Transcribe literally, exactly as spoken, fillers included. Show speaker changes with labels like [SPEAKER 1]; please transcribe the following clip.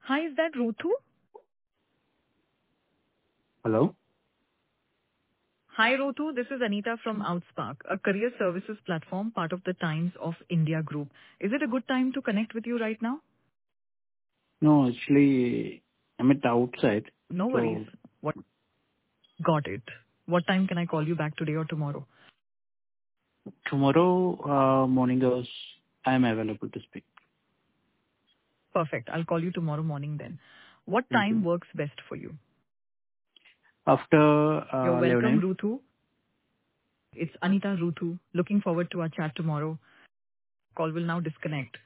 [SPEAKER 1] Hi, is that Ruthu?
[SPEAKER 2] Hello?
[SPEAKER 1] Hi, Ruthu. This is Anita from Outspark, a career services platform part of the Times of India Group. Is it a good time to connect with you right now?
[SPEAKER 2] No, actually, I'm at the outside.
[SPEAKER 1] No worries.
[SPEAKER 2] So
[SPEAKER 1] What? Got it. What time can I call you back today or tomorrow?
[SPEAKER 2] tomorrow uh, morning hours, I'm available to speak.
[SPEAKER 1] Perfect. I'll call you tomorrow morning then. What
[SPEAKER 2] Thank
[SPEAKER 1] time
[SPEAKER 2] you.
[SPEAKER 1] works best for you?
[SPEAKER 2] After
[SPEAKER 1] You're
[SPEAKER 2] uh, eleven
[SPEAKER 1] welcome,
[SPEAKER 2] a.m.
[SPEAKER 1] Ruthu. It's Anita Ruthu. Looking forward to our chat tomorrow. Call will now disconnect.